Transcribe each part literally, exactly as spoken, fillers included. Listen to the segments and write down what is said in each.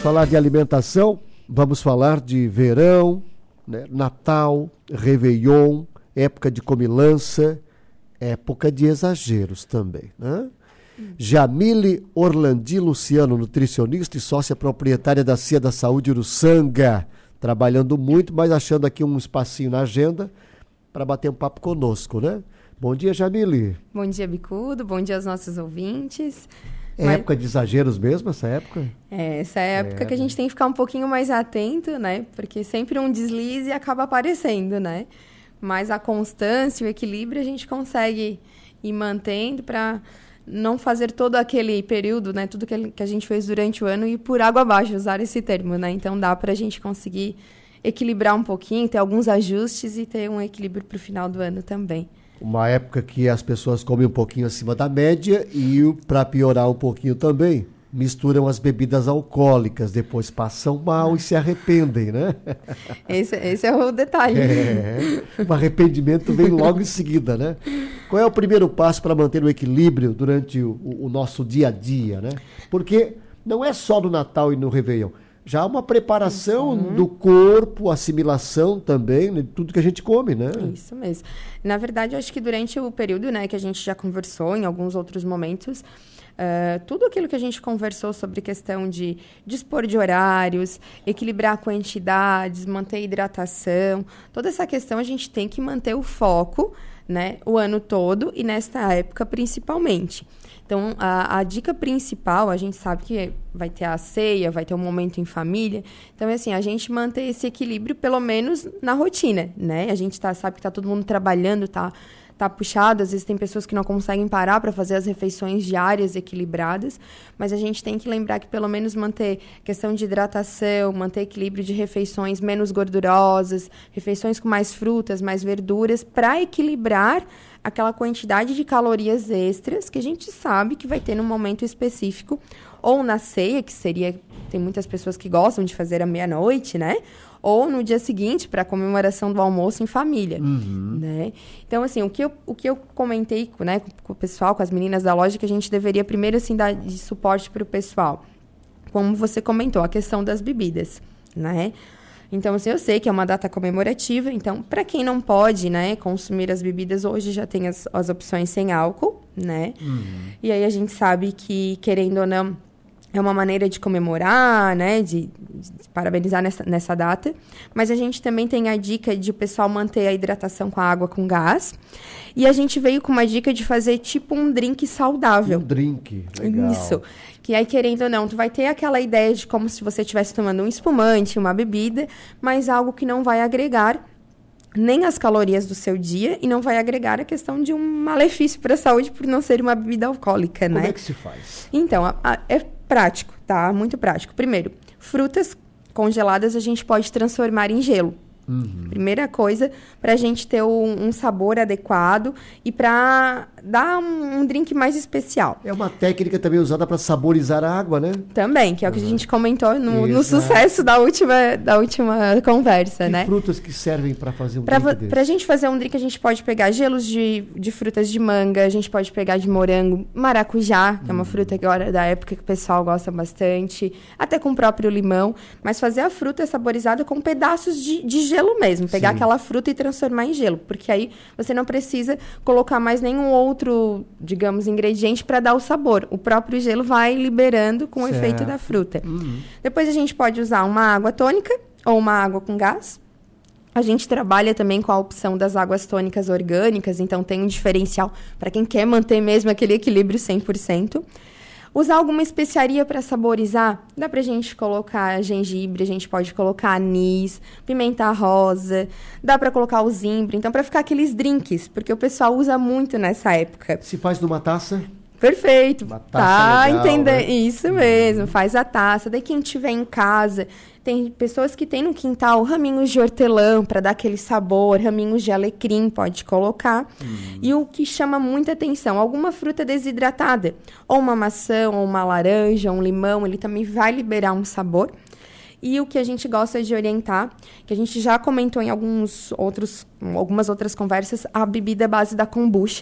falar de alimentação, vamos falar de verão, né? Natal, Réveillon, época de comilança, época de exageros também, né? Jamile Orlandi Luciano, nutricionista e sócia proprietária da C I A da Saúde Uruçanga, trabalhando muito, mas achando aqui um espacinho na agenda para bater um papo conosco, né? Bom dia, Jamile. Bom dia, Bicudo. Bom dia aos nossos ouvintes. É mas... época de exageros mesmo, essa época? É, essa é a época é, que a gente tem que ficar um pouquinho mais atento, né? Porque sempre um deslize acaba aparecendo, né? Mas a constância e o equilíbrio a gente consegue ir mantendo para não fazer todo aquele período, né? Tudo que a gente fez durante o ano e por água abaixo, usar esse termo, né? Então dá para a gente conseguir equilibrar um pouquinho, ter alguns ajustes e ter um equilíbrio para o final do ano também. Uma época que as pessoas comem um pouquinho acima da média e, para piorar um pouquinho também, misturam as bebidas alcoólicas, depois passam mal ah. e se arrependem, né? Esse, esse é o detalhe. É, o arrependimento vem logo em seguida, né? Qual é o primeiro passo para manter o equilíbrio durante o, o nosso dia a dia, né? Porque não é só no Natal e no Réveillon. Já há uma preparação uhum. do corpo, assimilação também, de tudo que a gente come, né? Isso mesmo. Na verdade, eu acho que durante o período, né, que a gente já conversou em alguns outros momentos, uh, tudo aquilo que a gente conversou sobre questão de dispor de horários, equilibrar quantidades, manter hidratação, toda essa questão a gente tem que manter o foco, né, o ano todo e nesta época principalmente. Então, a, a dica principal, a gente sabe que vai ter a ceia, vai ter um momento em família. Então, é assim, a gente manter esse equilíbrio, pelo menos na rotina, né? A gente tá, sabe que tá todo mundo trabalhando, tá, tá puxado. Às vezes tem pessoas que não conseguem parar para fazer as refeições diárias equilibradas. Mas a gente tem que lembrar que, pelo menos, manter questão de hidratação, manter equilíbrio de refeições menos gordurosas, refeições com mais frutas, mais verduras, para equilibrar aquela quantidade de calorias extras que a gente sabe que vai ter num momento específico, ou na ceia, que seria, tem muitas pessoas que gostam de fazer à meia-noite, né? Ou no dia seguinte, para a comemoração do almoço em família, uhum. né? Então, assim, o que eu, o que eu comentei, né, com o pessoal, com as meninas da loja, que a gente deveria primeiro, assim, dar de suporte para o pessoal. Como você comentou, a questão das bebidas, né? Então, assim, eu sei que é uma data comemorativa, então, para quem não pode, né, consumir as bebidas, hoje já tem as, as opções sem álcool, né? Uhum. E aí a gente sabe que, querendo ou não, é uma maneira de comemorar, né, de, de parabenizar nessa, nessa data. Mas a gente também tem a dica de o pessoal manter a hidratação com a água com gás. E a gente veio com uma dica de fazer tipo um drink saudável. Um drink, legal. Isso. Que aí, querendo ou não, tu vai ter aquela ideia de como se você estivesse tomando um espumante, uma bebida, mas algo que não vai agregar nem as calorias do seu dia e não vai agregar a questão de um malefício para a saúde por não ser uma bebida alcoólica, né? Como é que se faz? Então, a, a, é prático, tá? Muito prático. Primeiro, frutas congeladas a gente pode transformar em gelo. Uhum. Primeira coisa, para a gente ter um, um sabor adequado e para dar um, um drink mais especial. É uma técnica também usada para saborizar a água, né? Também, que é o que uhum. a gente comentou no, no sucesso da última, da última conversa, que né? frutas que servem para fazer um pra, drink desse? Para a gente fazer um drink, a gente pode pegar gelos de, de frutas de manga, a gente pode pegar de morango, maracujá, que uhum. é uma fruta agora da época que o pessoal gosta bastante, até com o próprio limão, mas fazer a fruta saborizada com pedaços de, de gelo gelo mesmo, pegar Sim. aquela fruta e transformar em gelo, porque aí você não precisa colocar mais nenhum outro, digamos, ingrediente para dar o sabor. O próprio gelo vai liberando com certo. O efeito da fruta. Uhum. Depois a gente pode usar uma água tônica ou uma água com gás. A gente trabalha também com a opção das águas tônicas orgânicas, então tem um diferencial para quem quer manter mesmo aquele equilíbrio cem por cento. Usar alguma especiaria para saborizar, dá pra gente colocar gengibre, a gente pode colocar anis, pimenta rosa, dá pra colocar o zimbro, então para ficar aqueles drinks, porque o pessoal usa muito nessa época. Se faz numa taça? Perfeito, uma taça tá legal, entendendo? Né? Isso mesmo, hum. faz a taça. Daí quem tiver em casa, tem pessoas que têm no quintal raminhos de hortelã para dar aquele sabor, raminhos de alecrim, pode colocar. Hum. E o que chama muita atenção, alguma fruta desidratada, ou uma maçã, ou uma laranja, um limão, ele também vai liberar um sabor. E o que a gente gosta de orientar, que a gente já comentou em alguns outros, algumas outras conversas, a bebida à base da kombucha.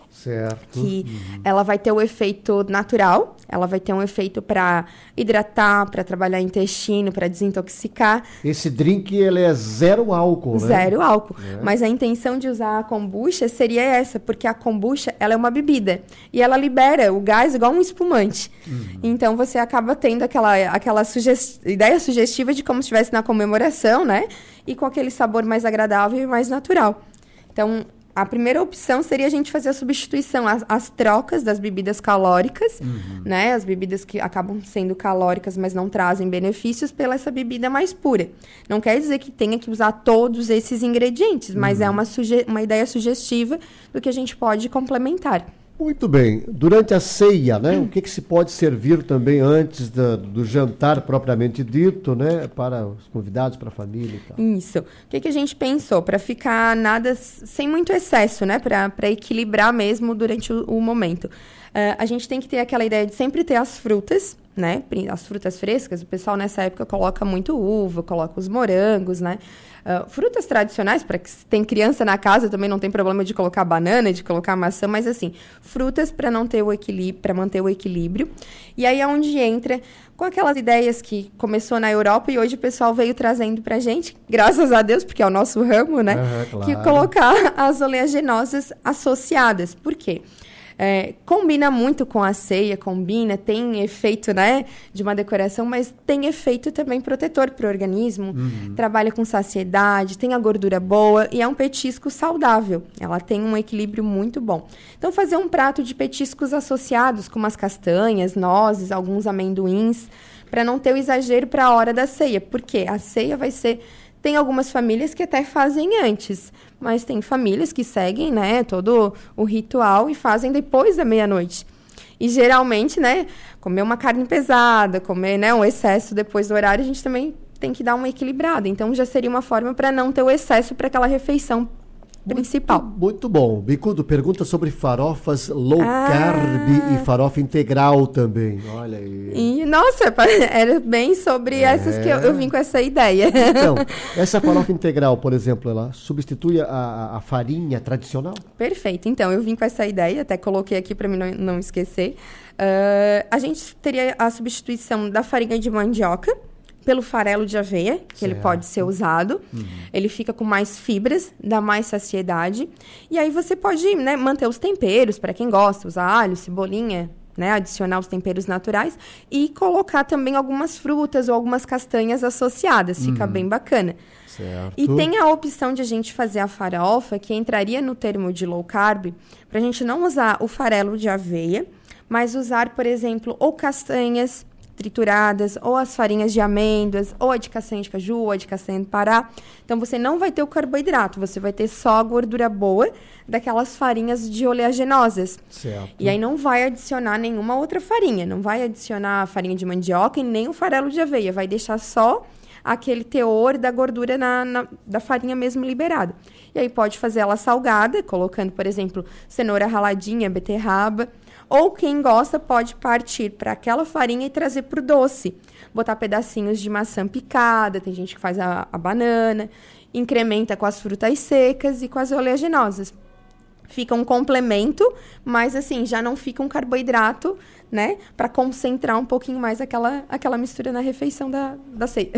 Certo. Que uhum. ela vai ter o efeito natural, ela vai ter um efeito para hidratar, para trabalhar o intestino, para desintoxicar. Esse drink, ele é zero álcool, né? Zero álcool. É. Mas a intenção de usar a kombucha seria essa, porque a kombucha, ela é uma bebida. E ela libera o gás igual um espumante. Uhum. Então, você acaba tendo aquela, aquela sugest... ideia sugestiva de como se estivesse na comemoração, né? E com aquele sabor mais agradável e mais natural. Então, a primeira opção seria a gente fazer a substituição, as, as trocas das bebidas calóricas, uhum. né? As bebidas que acabam sendo calóricas, mas não trazem benefícios, pela essa bebida mais pura. Não quer dizer que tenha que usar todos esses ingredientes, mas uhum. é uma, suge- uma ideia sugestiva do que a gente pode complementar. Muito bem. Durante a ceia, né? O que, que se pode servir também antes da, do jantar propriamente dito, né? Para os convidados, para a família e tal. Isso. O que, que a gente pensou? Para ficar nada sem muito excesso, né? Para equilibrar mesmo durante o, o momento. Uh, a gente tem que ter aquela ideia de sempre ter as frutas, né? As frutas frescas. O pessoal nessa época coloca muito uva, coloca os morangos, né? Uh, frutas tradicionais, para que tem criança na casa, também não tem problema de colocar banana, de colocar maçã, mas assim, frutas para não ter o equilíbrio, para manter o equilíbrio. E aí é onde entra com aquelas ideias que começou na Europa e hoje o pessoal veio trazendo pra gente, graças a Deus, porque é o nosso ramo, né? Uhum, claro. Que colocar as oleaginosas associadas. Por quê? É, combina muito com a ceia, combina, tem efeito, né, de uma decoração, mas tem efeito também protetor para o organismo, uhum. trabalha com saciedade, tem a gordura boa e é um petisco saudável. Ela tem um equilíbrio muito bom. Então, fazer um prato de petiscos associados com umas castanhas, nozes, alguns amendoins, para não ter o exagero para a hora da ceia, porque a ceia vai ser... Tem algumas famílias que até fazem antes, mas tem famílias que seguem, né, todo o ritual e fazem depois da meia-noite. E geralmente, né, comer uma carne pesada, comer, né, um excesso depois do horário, a gente também tem que dar uma equilibrada. Então, já seria uma forma para não ter o excesso para aquela refeição principal. Muito, muito bom. Bicudo, pergunta sobre farofas low ah. carb e farofa integral também. Olha aí. E, nossa, era bem sobre é. essas que eu, eu vim com essa ideia. Então, essa farofa integral, por exemplo, ela substitui a, a farinha tradicional? Perfeito. Então, eu vim com essa ideia, até coloquei aqui para mim não, não esquecer. Uh, a gente teria a substituição da farinha de mandioca pelo farelo de aveia, que certo. Ele pode ser usado. Uhum. Ele fica com mais fibras, dá mais saciedade. E aí você pode, né, manter os temperos, para quem gosta, usar alho, cebolinha, né, adicionar os temperos naturais e colocar também algumas frutas ou algumas castanhas associadas. Fica uhum. bem bacana. Certo. E tem a opção de a gente fazer a farofa, que entraria no termo de low carb, para a gente não usar o farelo de aveia, mas usar, por exemplo, ou castanhas trituradas, ou as farinhas de amêndoas, ou a de castanha de caju, ou a de castanha de pará. Então, você não vai ter o carboidrato, você vai ter só a gordura boa daquelas farinhas de oleaginosas. Certo. E aí não vai adicionar nenhuma outra farinha, não vai adicionar a farinha de mandioca e nem o farelo de aveia, vai deixar só aquele teor da gordura na, na, da farinha mesmo liberada. E aí pode fazer ela salgada, colocando, por exemplo, cenoura raladinha, beterraba. Ou quem gosta pode partir para aquela farinha e trazer para o doce. Botar pedacinhos de maçã picada, tem gente que faz a, a banana, incrementa com as frutas secas e com as oleaginosas. Fica um complemento, mas assim, já não fica um carboidrato, né? Para concentrar um pouquinho mais aquela, aquela mistura na refeição da, da ceia.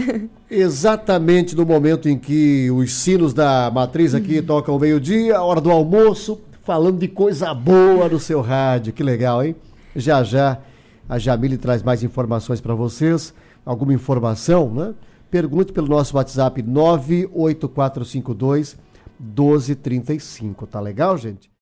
Exatamente no momento em que os sinos da matriz aqui uhum. tocam ao meio-dia, a hora do almoço, falando de coisa boa no seu rádio. Que legal, hein? Já já a Jamile traz mais informações para vocês. Alguma informação, né? Pergunte pelo nosso WhatsApp nove oito quatro cinco dois um dois três cinco. Tá legal, gente?